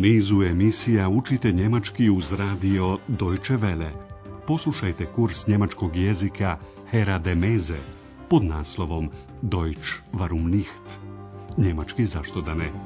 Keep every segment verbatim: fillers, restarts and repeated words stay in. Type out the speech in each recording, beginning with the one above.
nizu emisija učite njemački uz radio Deutsche Welle. Poslušajte kurs njemačkog jezika Hera de Meze pod naslovom Deutsch warum nicht? Njemački zašto da ne?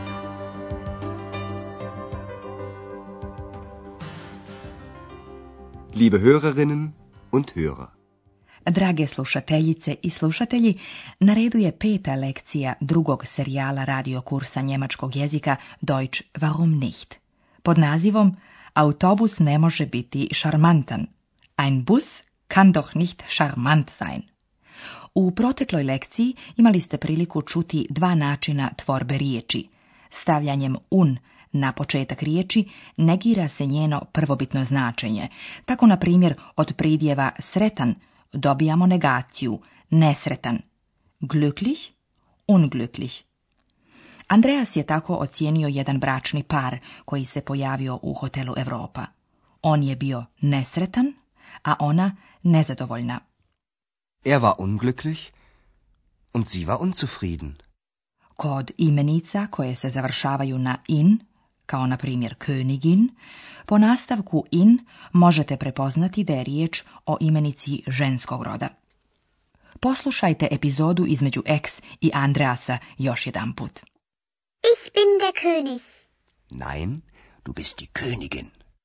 Liebe Hörerinnen und Hörer. Drage slušateljice i slušatelji, na redu je peta lekcija drugog serijala radio kursa njemačkog jezika Deutsch warum nicht? Pod nazivom Autobus ne može biti šarmantan. Ein Bus kann doch nicht charmant sein. U protekloj lekciji imali ste priliku čuti dva načina tvorbe riječi. Stavljanjem un na početak riječi negira se njeno prvobitno značenje. Tako, na primjer, od pridjeva sretan dobijamo negaciju nesretan. Glücklich, unglücklich. Andreas je tako ocijenio jedan bračni par koji se pojavio u hotelu Europa. On je bio nesretan, a ona nezadovoljna. Er war unglücklich und sie war unzufrieden. Kod imenica koje se završavaju na in, kao na primjer Königin, po nastavku in možete prepoznati da je riječ o imenici ženskog roda. Poslušajte epizodu između Ex i Andreasa još jedan put. Ich bin der König. Nein, du bist die Königin.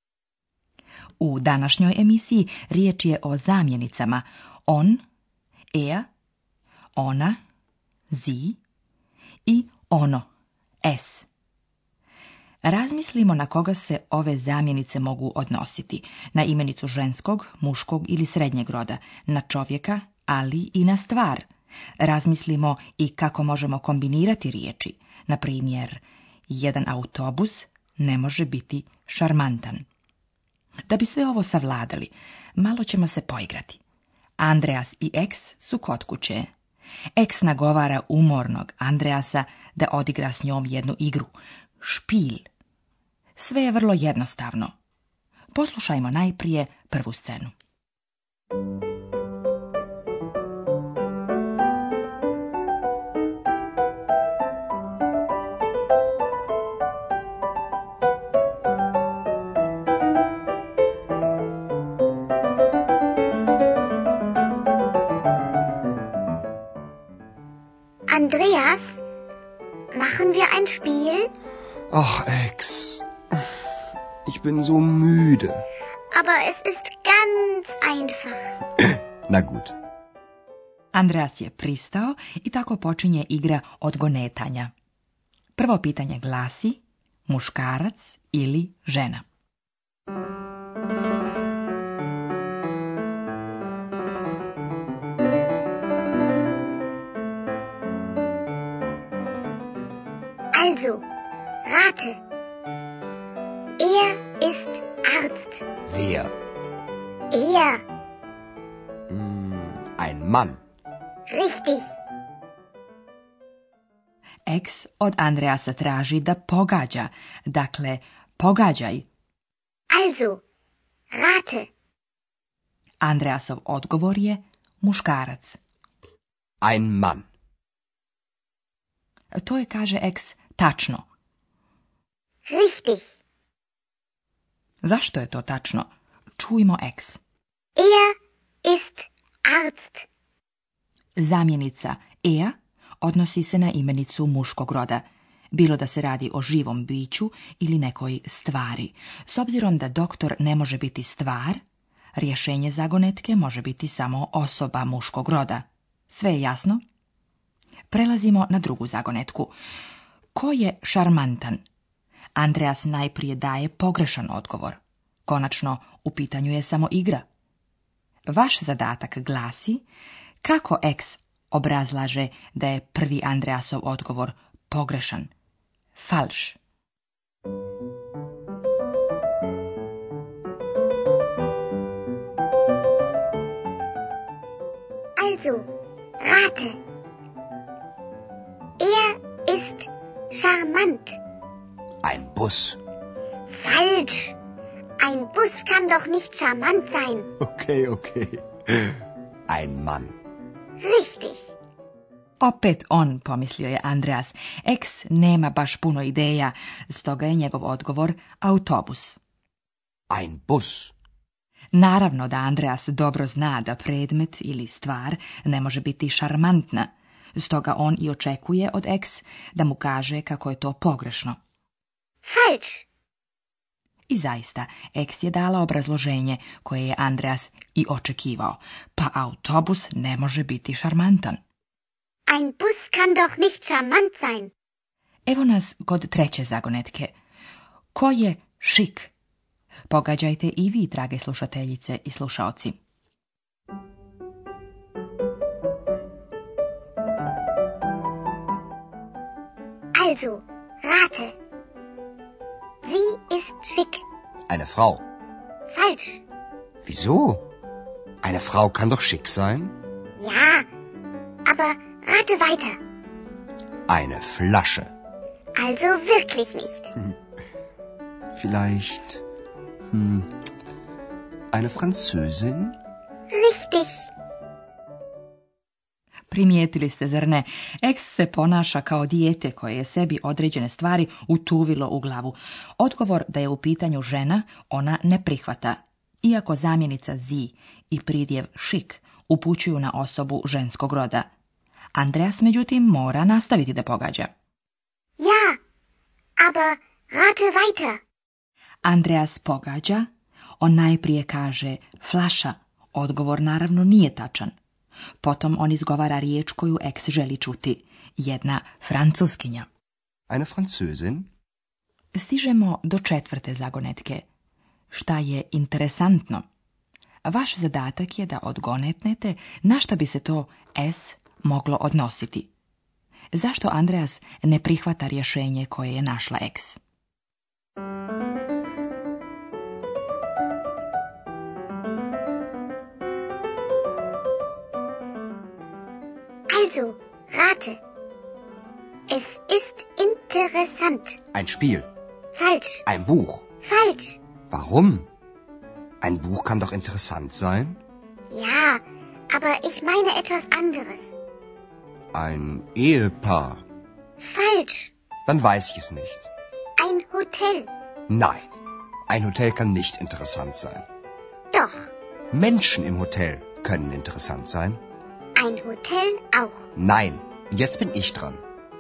U današnjoj emisiji riječ je o zamjenicama on, er, ona, sie i ono, es. Razmislimo na koga se ove zamjenice mogu odnositi. Na imenicu ženskog, muškog ili srednjeg roda, na čovjeka, ali i na stvar. Razmislimo i kako možemo kombinirati riječi. Na primjer, jedan autobus ne može biti šarmantan. Da bi sve ovo savladali, malo ćemo se poigrati. Andreas i Ex su kod kuće. Ex nagovara umornog Andreasa da odigra s njom jednu igru. Špil. Sve je vrlo jednostavno. Poslušajmo najprije prvu scenu. Andreas, machen wir ein Spiel? Ach, Ex. Ich bin so müde. Aber es ist ganz einfach. Na gut. Andreas je pristao i tako počinje igra odgonetanja. Prvo pitanje glasi muškarac ili žena. Also, rate. Er ist Arzt. Wer? Er. Mm, ein Mann. Richtig. Ex od Andreasa traži da pogađa. Dakle, pogađaj. Also, rate. Andreasov odgovor je muškarac. Ein Mann. To je, kaže Ex, tačno. Richtig. Zašto je to tačno? Čujmo Ex. Er ist Arzt. Zamjenica er odnosi se na imenicu muškog roda, bilo da se radi o živom biću ili nekoj stvari. S obzirom da doktor ne može biti stvar, rješenje zagonetke može biti samo osoba muškog roda. Sve je jasno? Prelazimo na drugu zagonetku. Ko je šarmantan? Andreas najprije daje pogrešan odgovor. Konačno, u pitanju je samo igra. Vaš zadatak glasi kako Ex obrazlaže da je prvi Andreasov odgovor pogrešan. Falsch. Also, rate. Er ist charmant. Ein Bus. Falsch. Ein Bus kann doch nicht charmant sein. Okay, okay. Ein Mann. Richtig. Opet on, pomislio je Andreas. Eks nema baš puno ideja, stoga je njegov odgovor autobus. Ein Bus. Naravno da Andreas dobro zna da predmet ili stvar ne može biti šarmantna, stoga on i očekuje od Eks da mu kaže kako je to pogrešno. Falsch. I zaista, Eks je dala obrazloženje koje je Andreas i očekivao. Pa autobus ne može biti šarmantan. Ein Bus kann doch nicht charmant sein. Evo nas kod treće zagonetke. Ko je šik? Pogađajte i vi, drage slušateljice i slušaoci. Also, rate. Sie ist schick. Eine Frau. Falsch. Wieso? Eine Frau kann doch schick sein. Ja, aber rate weiter. Eine Flasche. Also wirklich nicht. Vielleicht hm, eine Französin? Richtig. Primijetili ste, zar ne? Eks se ponaša kao dijete koje je sebi određene stvari utuvilo u glavu. Odgovor da je u pitanju žena ona ne prihvata, iako zamjenica zi i pridjev šik upućuju na osobu ženskog roda. Andreas, međutim, mora nastaviti da pogađa. Ja, aber rate weiter. Andreas pogađa, on najprije kaže flaša, odgovor naravno nije tačan. Potom on izgovara riječ koju Eks želi čuti, jedna francuskinja. Eine Französin? Stižemo do četvrte zagonetke. Šta je interesantno? Vaš zadatak je da odgonetnete na šta bi se to S moglo odnositi. Zašto Andreas ne prihvata rješenje koje je našla Eks? Also, rate. Es ist interessant. Ein Spiel. Falsch. Ein Buch. Falsch. Warum? Ein Buch kann doch interessant sein. Ja, aber ich meine etwas anderes. Ein Ehepaar. Falsch. Dann weiß ich es nicht. Ein Hotel. Nein, ein Hotel kann nicht interessant sein. Doch. Menschen im Hotel können interessant sein. Ein Hotel auch. Nein, jetzt bin ich dran.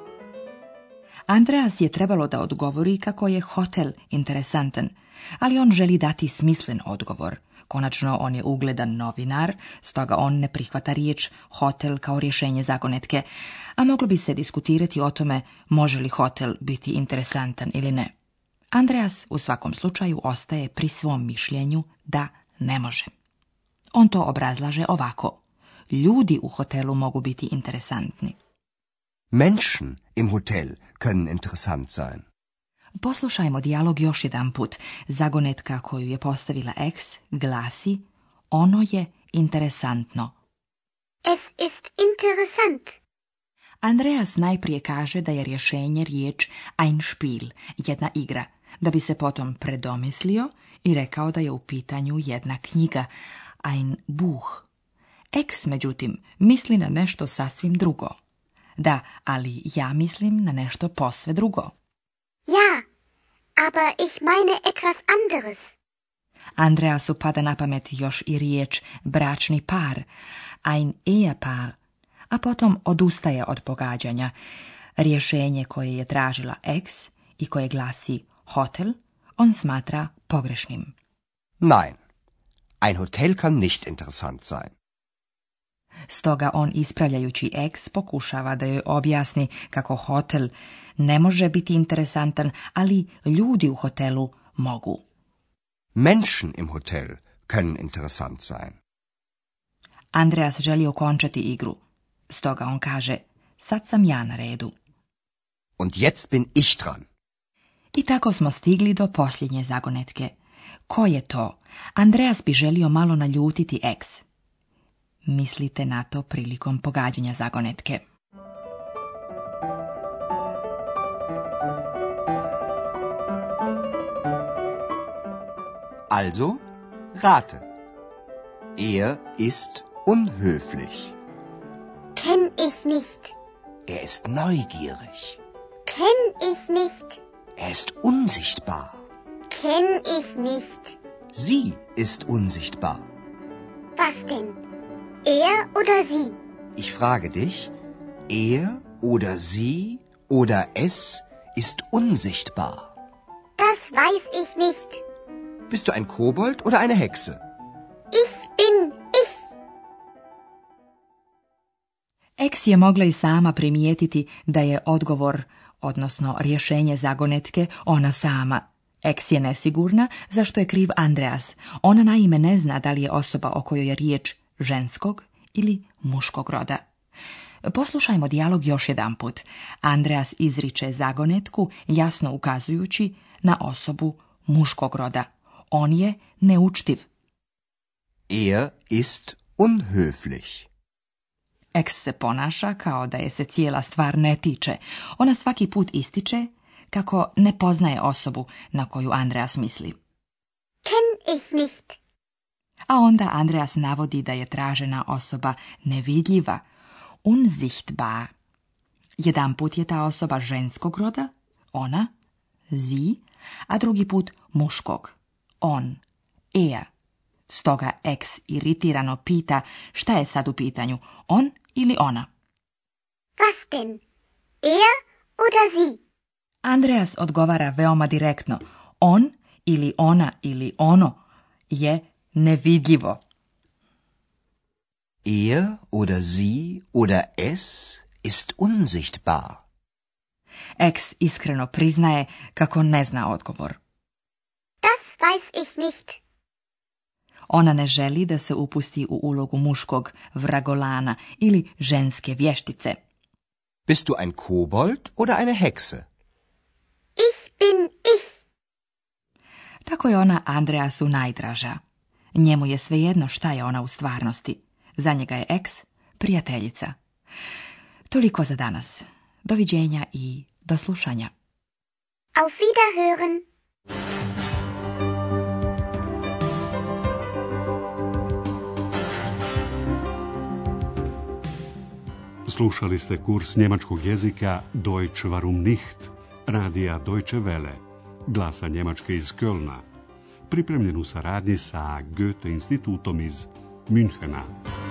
Andreas je trebalo da odgovori kako je hotel interesantan, ali on želi dati smislen odgovor. Konačno, on je ugledan novinar, stoga on ne prihvata riječ hotel kao rješenje zagonetke, a moglo bi se diskutirati o tome može li hotel biti interesantan ili ne. Andreas u svakom slučaju ostaje pri svom mišljenju da ne može. On to obrazlaže ovako. Ljudi u hotelu mogu biti interesantni. Menschen im Hotel können interessant sein. Poslušajmo dijalog još jedan put. Zagonetka koju je postavila Eks glasi: ono je interesantno. Es ist interessant. Andreas najprije kaže da je rješenje riječ ein Spiel, jedna igra, da bi se potom predomislio i rekao da je u pitanju jedna knjiga, ein Buch. Eks, međutim, misli na nešto sasvim drugo. Da, ali ja mislim na nešto posve drugo. Ja, aber ich meine etwas anderes. Andreasu pada na pamet još i riječ bračni par, ein Ehepaar, a potom odustaje od pogađanja. Rješenje koje je tražila Eks i koje glasi hotel, on smatra pogrešnim. Nein, ein Hotel kann nicht interessant sein. Stoga on, ispravljajući Eks, pokušava da joj objasni kako hotel ne može biti interesantan, ali ljudi u hotelu mogu. Menschen im Hotel können interessant sein. Andreas želi okončati igru. Stoga on kaže, sad sam ja na redu. Und jetzt bin ich dran. I tako smo stigli do posljednje zagonetke. Ko je to? Andreas bi želio malo naljutiti Eks. Mislite na to prilikom pogađanja zagonetke. Also, rate. Er ist unhöflich. Kenn ich nicht. Er ist neugierig. Kenn ich nicht. Er ist unsichtbar. Kenn ich nicht. Sie ist unsichtbar. Was denn? Er oder sie? Ich frage dich, er oder sie oder es ist unsichtbar. Das weiß ich nicht. Bist du ein Kobold oder eine Hexe? Ich bin ich. Eks je mogla i sama primijetiti da je odgovor, odnosno rješenje zagonetke, ona sama. Eks je nesigurna zašto je kriv Andreas. Ona naime ne zna da li je osoba o kojoj je riječ ženskog ili muškog roda. Poslušajmo dijalog još jedanput. Andreas izriče zagonetku jasno ukazujući na osobu muškog roda. On je neučtiv. Er ist unhöflich. Eks se ponaša kao da je se cijela stvar ne tiče. Ona svaki put ističe kako ne poznaje osobu na koju Andreas misli. Kenn ich nicht. A onda Andreas navodi da je tražena osoba nevidljiva, unsichtbar. Jedan put je ta osoba ženskog roda, ona, sie, a drugi put muškog, on, er. Stoga Eks iritirano pita šta je sad u pitanju, on ili ona. Was denn? Er oder sie? Andreas odgovara veoma direktno. On ili ona ili ono je nevidljivo. Er oder sie oder es ist unsichtbar. Eks iskreno priznaje kako ne zna odgovor. Das weiß ich nicht. Ona ne želi da se upusti u ulogu muškog vragolana ili ženske vještice. Bist du ein Kobold oder eine Hexe? Ich bin ich. Tako je ona Andreasu najdraža. Njemu je svejedno šta je ona u stvarnosti. Za njega je Eks prijateljica. Toliko za danas. Doviđenja i do slušanja. Auf Wiederhören. Slušali ste kurs njemačkog jezika Deutsch warum nicht, radija Deutsche Welle, glasa Njemačke iz Kölna, pripremljen u saradnji sa Goethe institutom iz Münchena.